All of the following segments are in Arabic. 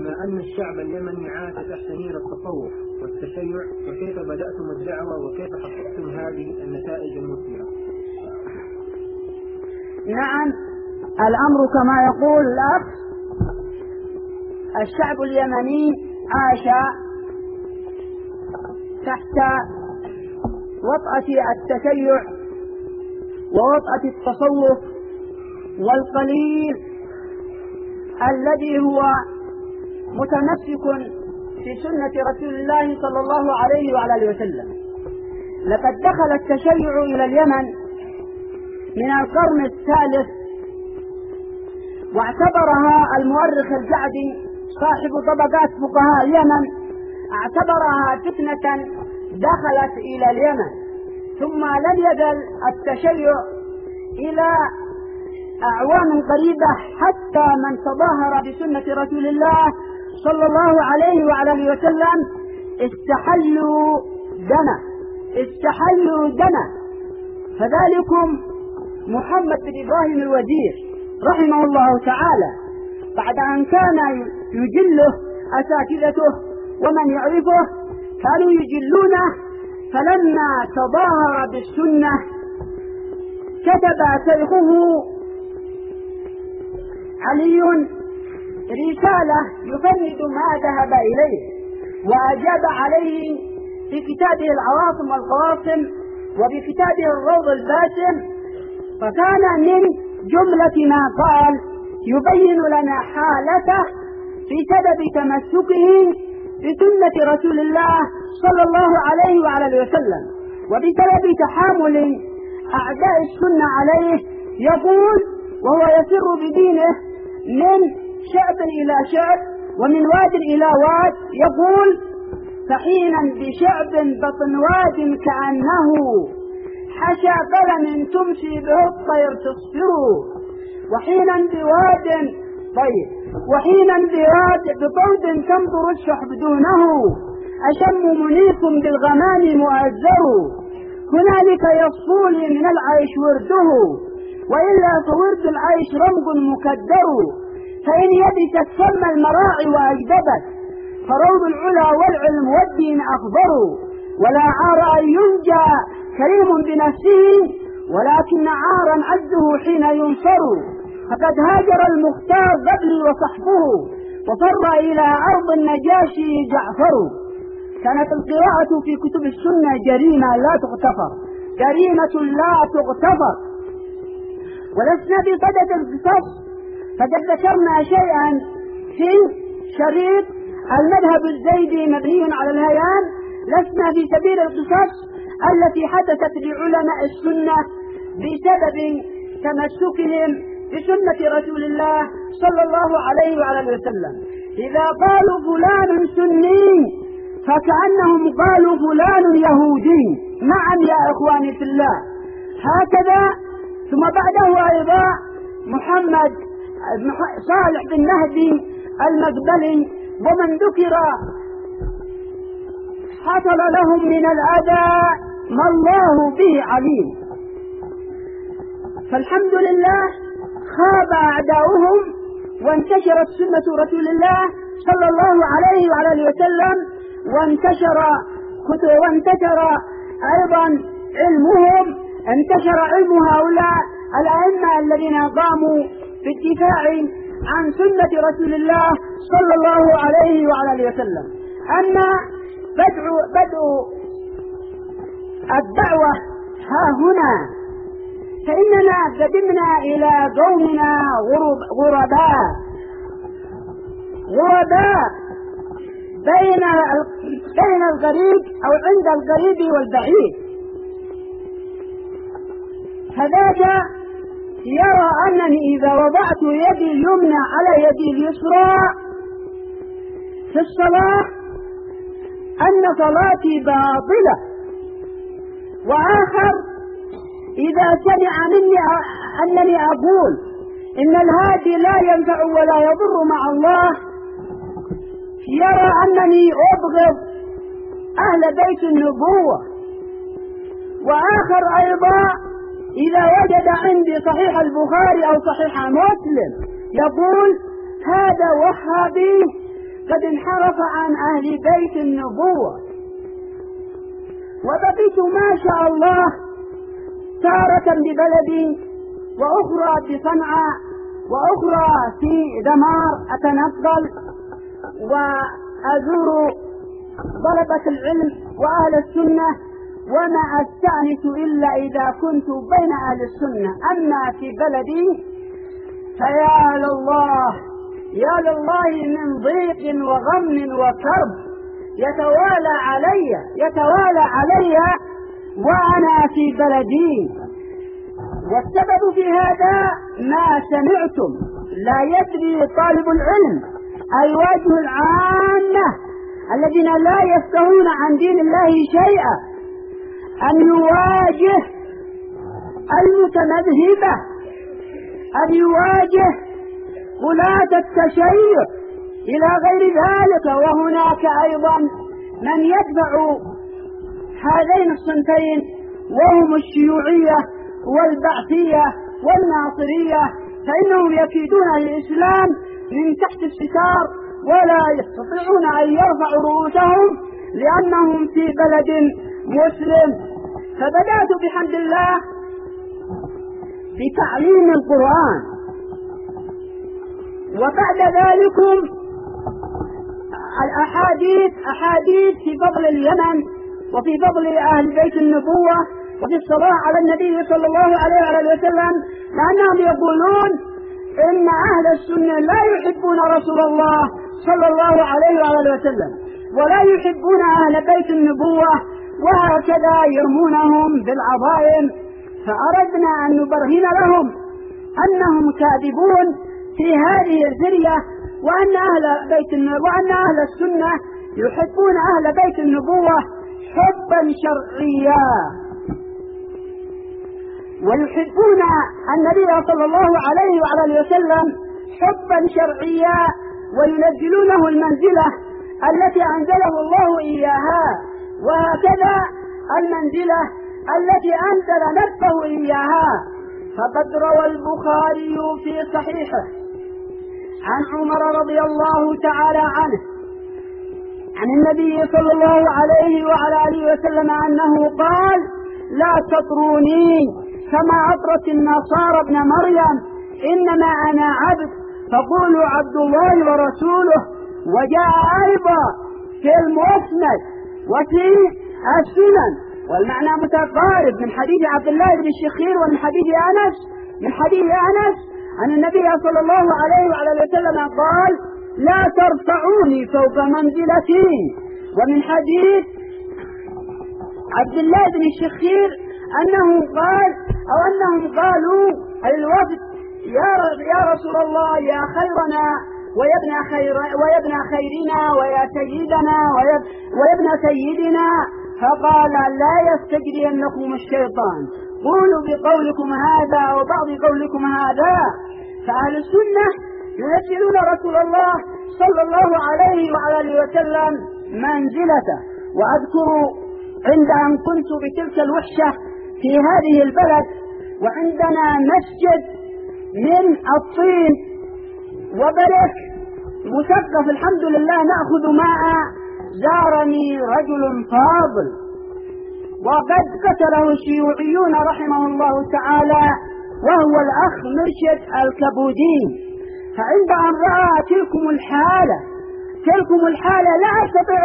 بما أن الشعب اليمني عاش تحت نير التصوف والتشيع، وكيف بدأتم الدعوة وكيف حققتم هذه النتائج المثيرة؟ نعم، الأمر كما يقول الأخ، الشعب اليمني عاش تحت وطأة التشيع ووطأة التصوف والقليل الذي هو متمسك في سنة رسول الله صلى الله عليه وعلى آله وسلم. لقد دخل التشيع إلى اليمن من القرن الثالث، واعتبرها المؤرخ الجعدي صاحب طبقات فقهاء اليمن اعتبرها فتنة دخلت إلى اليمن، ثم لم يزل التشيع إلى أعوام قريبة حتى من تظاهر بسنة رسول الله صلى الله عليه وعلى آله وسلم استحلوا دمه. فذلكم محمد بن إبراهيم الوزير رحمه الله تعالى، بعد أن كان يجله أساتذته ومن يعرفه كانوا يجلونه، فلما تظاهر بالسنة كتب شيخه علي رسالة يفند ما ذهب إليه، وأجاب عليه في كتابه العواصم والقواصم وبكتابه الروض الباسم. فكان من جملة ما قال يبين لنا حالته في سبب تمسكه بسنة رسول الله صلى الله عليه وعلى آله وسلم، وبسبب تحامل أعداء السنة عليه. يقول وهو يسر بدينه من شعب إلى شعب ومن واد إلى واد، يقول: فحينا بشعب بطن واد كأنه حشى قلم تمشي به الطير تصفر، وحينا بواد وحينا بطود تنظر الشحب دونه، أشم منيف بالغمام مؤزر، هنالك يصفو لي من العيش ورده، وإلا فورد العيش رمق مكدر، فإن يبست ثم المراعي وأجدبت، فروض العلا والعلم والدين أخضر، ولا عار أن ينجى كريم بنفسه، ولكن عارا عزه حين ينصر، فقد هاجر المختار قبلي وصحبه، وفر إلى أرض النجاشي جعفر. كانت القراءة في كتب السنة جريمة لا تغتفر، ولسنا بصدد القصص، فقد ذكرنا شيئا في شريط المذهب الزيدي مبني على الهيان. لسنا في سبيل القصص التي حدثت لعلماء السنة بسبب تمسكهم بسنة رسول الله صلى الله عليه وعلى آله وسلم. إذا قالوا فلان سني فكأنهم قالوا فلان يهودي. نعم يا إخواني في الله، هكذا. ثم بعده أيضا محمد صالح بن مهدي المقبلي، ومن ذكر حصل لهم من الأذى ما الله به عليم. فالحمد لله خاب أعداؤهم، وانتشرت سنة رسول الله صلى الله عليه وعلى آله وسلم، وانتشر أيضا علمهم، انتشر علم هؤلاء الأئمة الذين قاموا بالدفاع عن سنة رسول الله صلى الله عليه وعلى آله وسلم. أما بدء الدعوة ها هنا، فإننا قدمنا إلى قومنا غرباء بين الغريب أو عند القريب والبعيد. فذاك يرى أنني إذا وضعت يدي اليمنى على يدي اليسرى في الصلاة أن صلاتي باطلة، وآخر إذا سمع مني أنني أقول إن الهادي لا ينفع ولا يضر مع الله يرى أنني أبغض أهل بيت النبوة. وآخر أيضا إذا وجد عندي صحيح البخاري أو صحيح مسلم يقول هذا وهابي قد انحرف عن أهل بيت النبوة، وبقيت ما شاء الله تارة ببلدي وأخرى بصنعاء وأخرى في دمار أتنقل وأزور طلبة العلم وأهل السنة، وما أستأنس إلا إذا كنت بين أهل السنة. أما في بلدي فيا لله يا لله من ضيق وغم وكرب يتوالى علي وأنا في بلدي. والسبب في هذا ما سمعتم. لا يدري طالب العلم الوجه العامة الذين لا يفتهون عن دين الله شيئا أن يواجه المتمذهبة، أن يواجه غلاة التشيع إلى غير ذلك. وهناك أيضا من يتبع هذين الصنفين وهم الشيوعية والبعثية والناصرية، فإنهم يكيدون الإسلام من تحت الستار ولا يستطيعون أن يرفعوا رؤوسهم لأنهم في بلد مسلم. فبدأت بحمد الله بتعليم القرآن، وبعد ذلك أحاديث في فضل اليمن وفي فضل أهل بيت النبوة وفي الصلاة على النبي صلى الله عليه وسلم، لأنهم يقولون إن أهل السنة لا يحبون رسول الله صلى الله عليه وسلم ولا يحبون أهل بيت النبوة، وهكذا يرمونهم بالعظائم. فأردنا أن نبرهن لهم أنهم كاذبون في هذه الزرية، وأن أهل السنة يحبون أهل بيت النبوة حبا شرعيا، ويحبون النبي صلى الله عليه وسلم حبا شرعيا، وينزلونه المنزلة التي أنزله الله إياها، وهكذا المنزلة التي أنزل نفسه إياها. فقد روى البخاري في صحيحه عن عمر رضي الله تعالى عنه عن النبي صلى الله عليه وسلم أنه قال: لا تطروني كما أطرت النصارى ابن مريم، إنما أنا عبد فقولوا عبد الله ورسوله. وجاء أيضا في المسند وفي السنن والمعنى متقارب من حديث عبد الله بن الشخير ومن حديث أنس عن النبي صلى الله عليه وسلم قال: لا ترفعوني فوق منزلتي. ومن حديث عبد الله بن الشخير أنهم قالوا الوفد: يا رسول الله، يا خيرنا ويا ابن خيرنا ويا سيدنا ويا ابن سيدنا. فقال: لا يستجرينكم الشيطان، قولوا بقولكم هذا وبعض قولكم هذا. فأهل السنة ينزلون رسول الله صلى الله عليه وسلم منزلته. وأذكر عند أن كنت بتلك الوحشة في هذه البلد وعندنا مسجد من الطين وبرك مسقف الحمد لله نأخذ ماء، زارني رجل فاضل وقد قتله الشيوعيون رحمه الله تعالى، وهو الأخ مرشد الكبودي. فعند أن رأى تلكم الحالة لا أستطيع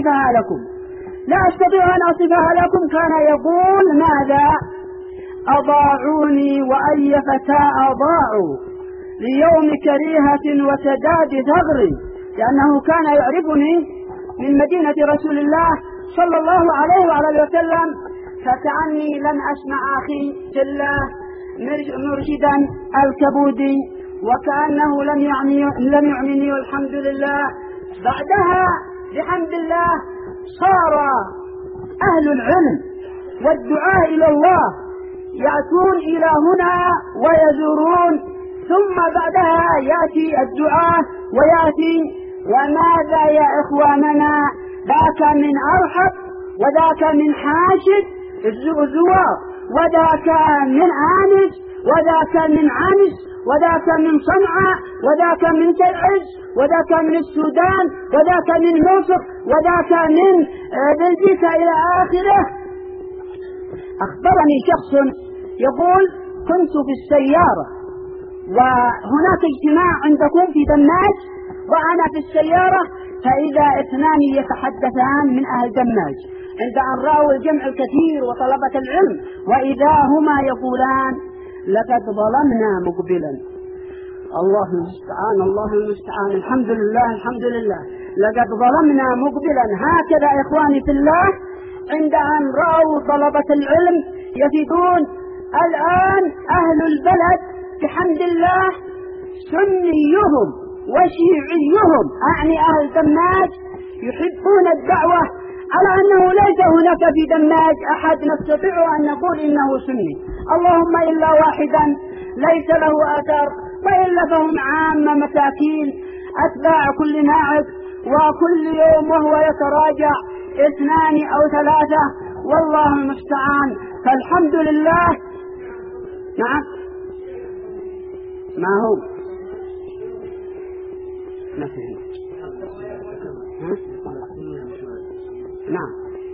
أن أصفها لكم كان يقول: ماذا؟ أضاعوني وأي فتاة أضاعوا ليوم كريهة وسداد ثغري، لأنه كان يعرفني من مدينة رسول الله صلى الله عليه وسلم. فكأني لم أسمع أخي في الله مرشدا الكبودي، وكأنه لم يعنيني، والحمد لله. بعدها بحمد الله صار أهل العلم والدعاء إلى الله يأتون إلى هنا ويزورون، ثم بعدها يأتي الدعاء ويأتي. وماذا يا إخواننا؟ ذاك من أرحب وذاك من حاشد الزوار، وذاك من آنس وذاك من عنس، وذاك من صنعاء، وذاك من تعز، وذاك من السودان، وذاك من مصر، وذاك من بلجيكا إلى آخره. أخبرني شخص يقول: كنت في السيارة وهناك اجتماع عندكم في دماج، وأنا في السيارة فإذا اثنان يتحدثان من أهل دماج عند أن رأوا الجمع الكثير وطلبة العلم، وإذا هما يقولان: لقد ظلمنا مقبلا. الله المستعان، الله المستعان، الحمد لله، الحمد لله، لقد ظلمنا مقبلا. هكذا إخواني في الله عند أن رأوا طلبة العلم يفيدون. الآن أهل البلد بحمد الله سنيهم وشيعيهم، أعني أهل دماج، يحبون الدعوة، على أنه ليس هناك في دماج أحد نستطيع أن نقول إنه سني، اللهم إلا واحدا ليس له أثر، وإلا فهم عامة مساكين أتباع كل ناعق، وكل يوم وهو يتراجع 2 أو 3، والله المستعان. فالحمد لله. نعم، ما هو ما فهمت. نعم،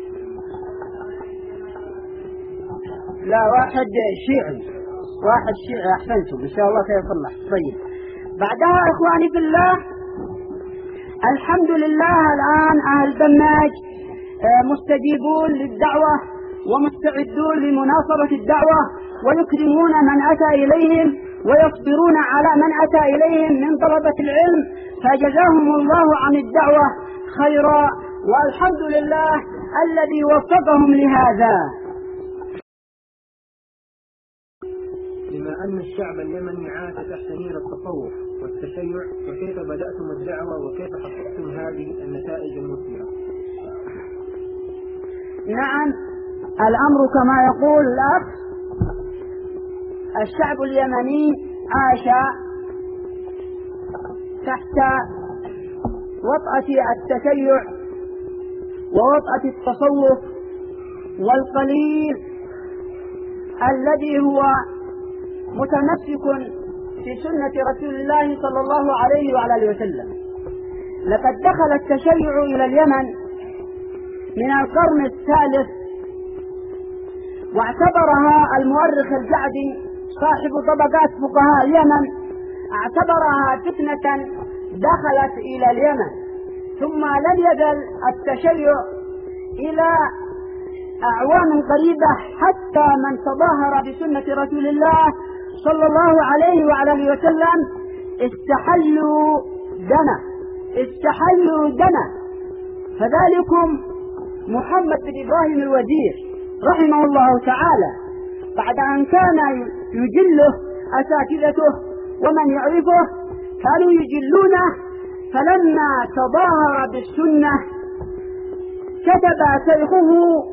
لا، واحد شيعي أحسنتم، إن شاء الله سيصلح. طيب، بعدها إخواني في الله الحمد لله الآن أهل دماج مستجيبون للدعوة ومستعدون لمناصرة الدعوة، ويكرمون من أتى إليهم ويصبرون على من أتى إليهم من طلبة العلم، فجزاهم الله عن الدعوة خيرا، والحمد لله الذي وفقهم لهذا. بما أن الشعب اليمني عاش تحت نير التصوف والتشيع، وكيف بدأتم الدعوة وكيف حققتم هذه النتائج المثمرة؟ نعم، الأمر كما يقول الأخ، الشعب اليمني عاش تحت وطأة التشيع ووطأة التصوف والقليل الذي هو متمسك في سنة رسول الله صلى الله عليه وعلى وسلم. لقد دخل التشيع إلى اليمن من القرن الثالث، واعتبرها المؤرخ الجعدي صاحب طبقات فقهاء اليمن اعتبرها فتنة دخلت إلى اليمن، ثم لم يزل التشيع إلى أعوام قريبة حتى من تظاهر بسنة رسول الله صلى الله عليه وعلى وسلم استحلوا دمه. فذلكم محمد بن إبراهيم الوزير رحمه الله تعالى، بعد أن كان يجله أساتذته ومن يعرفه كانوا يجلونه، فلما تظاهر بالسنة كتب شيخه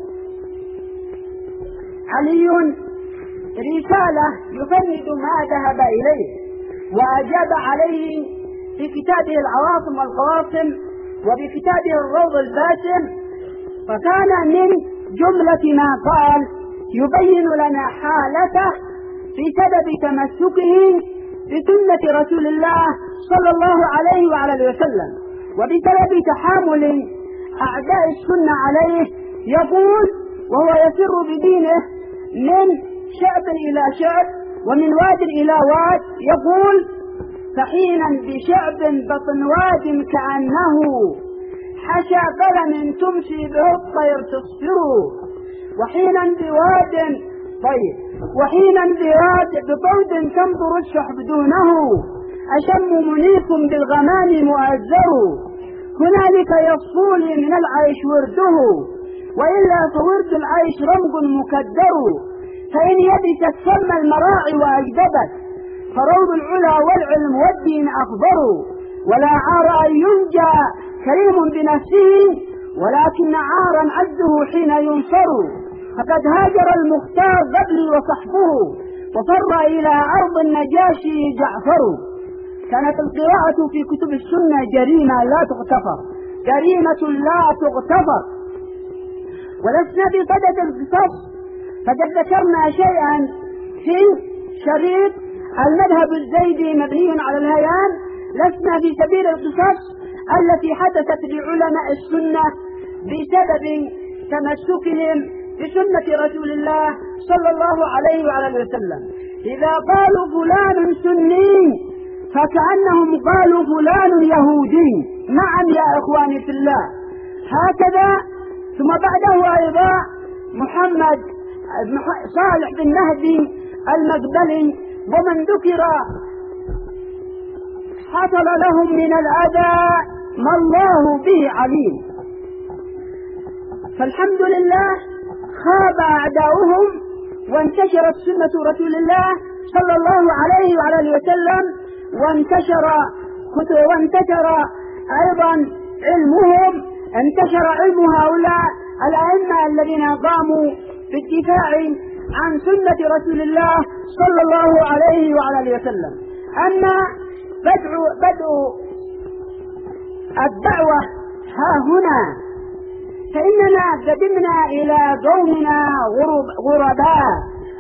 علي رسالة يفند ما ذهب إليه، وأجاب عليه في كتابه العواصم والقواصم وبكتابه الروض الباسم. فكان من جملة ما قال يبين لنا حالته في سبب تمسكه بسنة رسول الله صلى الله عليه وعلى وسلم، وبسبب تحامل أعداء السنة عليه. يقول وهو يسر بدينه من شعب إلى شعب ومن واد إلى واد، يقول: فحينا بشعب بطن واد كأنه حشى قلم تمشي به الطير تصفر، وحينا بواد بطود تنظر الشحب دونه، أشم منيف بالغمام مؤزر، هنالك يصفو لي من العيش ورده، وإلا فورد العيش رمق مكدر، فإن يبست ثم المراعي وأجدبت، فروض العلا والعلم والدين أخبر، ولا عار أن ينجى كريم بنفسه، ولكن عارا عزه حين ينصر، فقد هاجر المختار قبلي وصحبه، وفر إلى أرض النجاشي جعفر. كانت القراءة في كتب السنة جريمة لا تغتفر، ولسنا بصدد القصص، فقد ذكرنا شيئا في شريط المذهب الزيدي مبني على الهيان، لسنا في سبيل القصص التي حدثت لعلماء السنة بسبب تمسكهم بسنة رسول الله صلى الله عليه وعلى وسلم. إذا قالوا فلان سني فكأنهم قالوا فلان يهودي. نعم يا إخواني في الله، هكذا. ثم بعده أيضا محمد صالح بن مهدي المقبلي، ومن ذكر حصل لهم من الأذى ما الله به عليم. فالحمد لله خاب أعداؤهم وانتشرت سنة رسول الله صلى الله عليه وعلى وسلم، وانتشر أيضا علمهم، انتشر علم هؤلاء الأئمة الذين قاموا بالدفاع عن سنة رسول الله صلى الله عليه وعلى وسلم. أما بدء الدعوة ها هنا، فإننا قدمنا إلى قومنا غرباء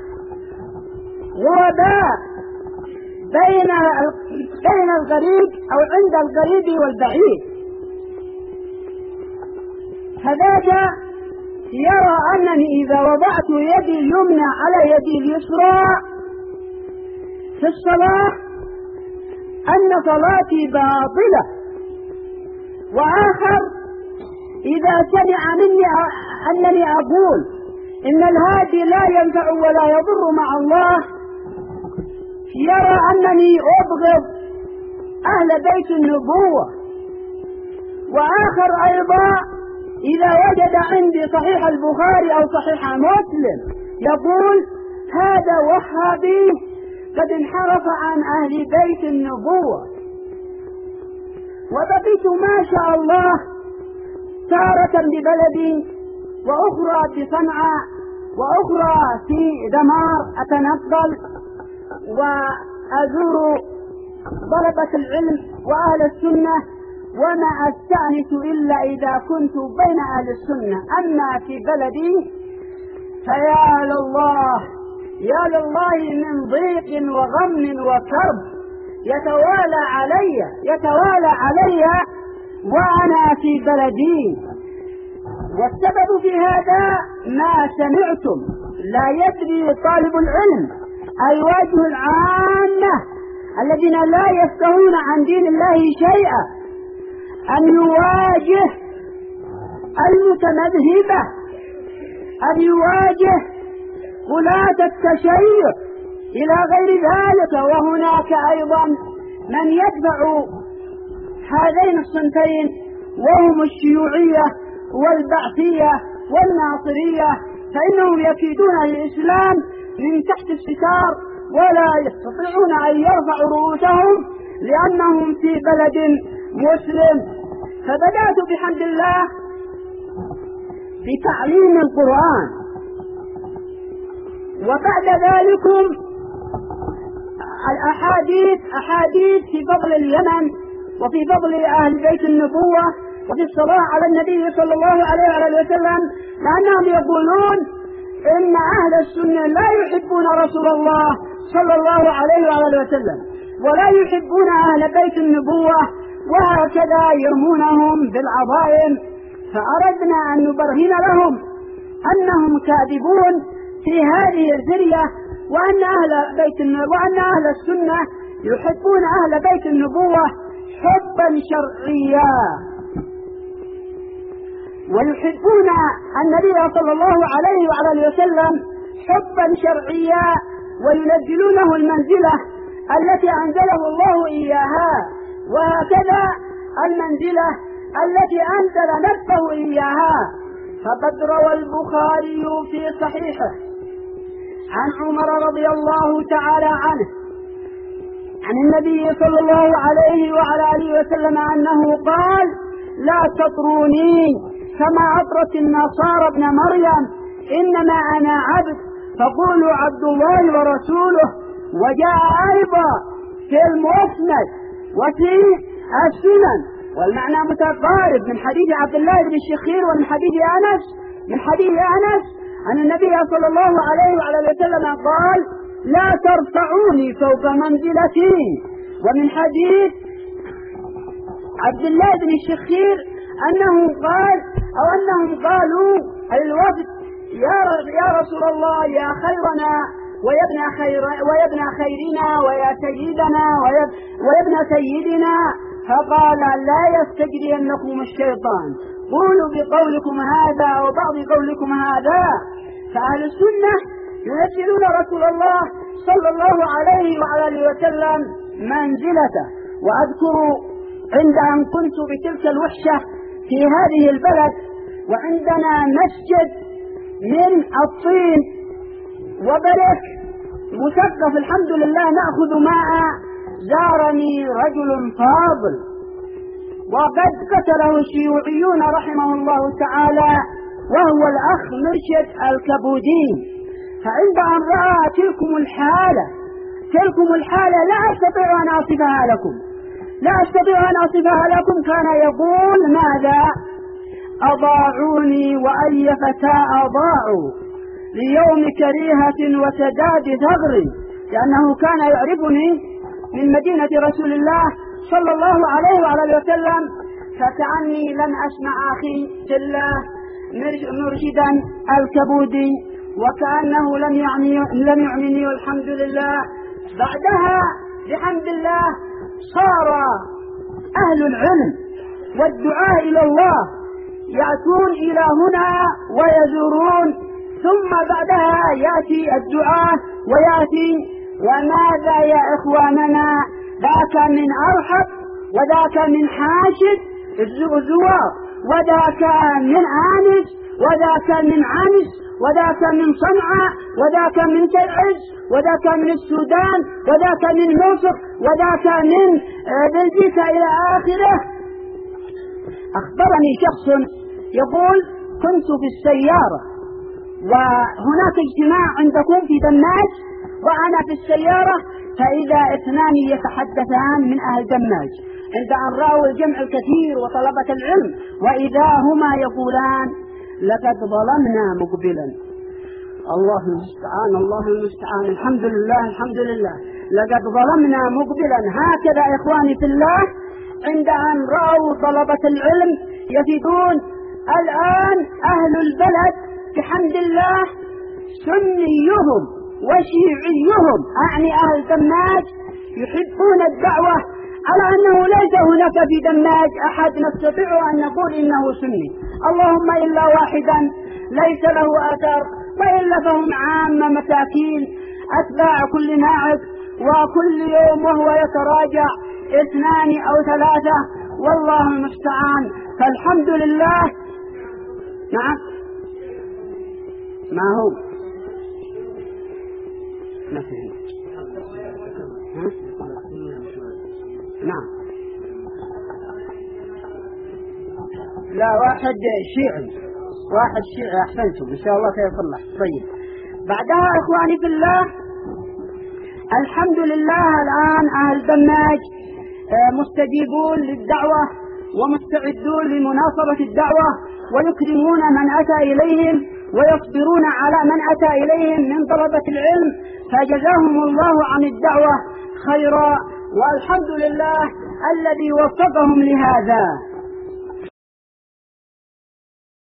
بين الغريب أو عند القريب والبعيد. فذاك يرى أنني إذا وضعت يدي اليمنى على يدي اليسرى في الصلاة أن صلاتي باطلة، وآخر إذا سمع مني أنني أقول إن الهادي لا ينفع ولا يضر مع الله يرى أنني أبغض أهل بيت النبوة. وآخر أيضا إذا وجد عندي صحيح البخاري أو صحيح مسلم يقول هذا وهابي قد انحرف عن أهل بيت النبوة. وبقيت ما شاء الله تارة ببلدي وأخرى بصنعاء وأخرى في دمار أتنقل وأزور طلبة العلم وأهل السنة، وما أستأنس إلا إذا كنت بين أهل السنة. أما في بلدي فيا لله يا لله من ضيق وغم وكرب يتوالى علي وأنا في بلدي. والسبب في هذا ما سمعتم، لا يدري طالب العلم الوجه العامة الذين لا يفقهون عن دين الله شيئا أن يواجه المتمذهبة، أن يواجه غلاة التشيع إلى غير ذلك. وهناك أيضا من يتبع هذين الصنفين وهم الشيوعية والبعثية والناصرية، فإنهم يكيدون الإسلام من تحت الستار ولا يستطيعون أن يرفعوا رؤوسهم لأنهم في بلد مسلم. فبدأت بحمد الله بتعليم القرآن، وبعد ذلك أحاديث في فضل اليمن وفي فضل أهل بيت النبوة وفي الصلاة على النبي صلى الله عليه وسلم، لأنهم يقولون إن أهل السنة لا يحبون رسول الله صلى الله عليه وسلم ولا يحبون أهل بيت النبوة، وهكذا يرمونهم بالعظائم. فأردنا أن نبرهن لهم أنهم كاذبون في هذه الزرية، وأن أهل السنة يحبون أهل بيت النبوة حبا شرعيا، ويحبون النبي صلى الله عليه وسلم حبا شرعيا، وينزلونه المنزلة التي أنزله الله إياها، وهكذا المنزلة التي أنزل نفسه إياها. فقد روى البخاري في صحيحه عن عمر رضي الله تعالى عنه عن النبي صلى الله عليه وعلى وسلم أنه قال لا تطروني كما أطرت النصارى ابن مريم، إنما أنا عبد فقولوا عبد الله ورسوله. وجاء أيضا في المسند وفي السنن والمعنى متقارب من حديث عبد الله بن الشخير ومن حديث أنس أن النبي صلى الله عليه وسلم قال لا ترفعوني فوق منزلتي. ومن حديث عبد الله بن الشخير أنهم قالوا الوفد يا رسول الله يا خيرنا ويا ابن خيرنا ويا سيدنا ويا ابن سيدنا، فقال لا يستجرينكم الشيطان، قولوا بقولكم هذا وبعض قولكم هذا. فأهل السنة ينزلون رسول الله صلى الله عليه وعلى اله وسلم منزلته. وأذكر عند أن كنت بتلك الوحشة في هذه البلد وعندنا مسجد من الطين وبرك مثقف الحمد لله نأخذ ماء، زارني رجل فاضل وقد قتله الشيوعيون رحمه الله تعالى، وهو الأخ مرشد الكبودي. فعند أن رأى تلكم الحالة لا أستطيع أن أصفها لكم كان يقول ماذا؟ أضاعوني وأي فتاة أضاعوا ليوم كريهة وسداد ثغر، لأنه كان يعرفني من مدينة رسول الله صلى الله عليه وعلى وسلم، فكأني لم أسمع أخي في الله مرشدا الكبودي، وكأنه لم يعنيني والحمد لله. بعدها بحمد الله صار أهل العلم والدعاء إلى الله يأتون إلى هنا ويزورون، ثم بعدها يأتي الدعاء ويأتي. وماذا يا إخواننا؟ ذاك من أرحب وذاك من حاشد الزوار، وذاك من آنس وذاك من عنس وذاك من صنعاء وذاك من تعز وذاك من السودان وذاك من مصر وذاك من بلجيكا إلى آخره. أخبرني شخص يقول كنت في السيارة وهناك اجتماع عندكم في دماج وأنا في السيارة، فإذا اثنان يتحدثان من أهل دماج عند أن رأوا الجمع الكثير وطلبة العلم، وإذا هما يقولان لقد ظلمنا مقبلا. الله المستعان الحمد لله لقد ظلمنا مقبلا. هكذا إخواني في الله عند أن رأوا طلبة العلم يفيدون. الآن أهل البلد بحمد الله سنيهم وشيعيهم أعني أهل دماج يحبون الدعوة، على أنه ليس هناك في دماج أحد نستطيع أن نقول إنه سني، اللهم إلا واحدا ليس له أثر، وإلا فهم عامة مساكين أتباع كل ناعق، وكل يوم وهو يتراجع 2 أو 3، والله المستعان. فالحمد لله. نعم ما هو ما فهمت. نعم لا واحد شيعي أحسنتم إن شاء الله سيصلح. طيب بعدها إخواني في الله الحمد لله الآن أهل دماج مستجيبون للدعوة ومستعدون لمناصرة الدعوة، ويكرمون من أتى إليهم ويصبرون على من أتى إليهم من طلبة العلم، فجزاهم الله عن الدعوة خيرا، والحمد لله الذي وفقهم لهذا.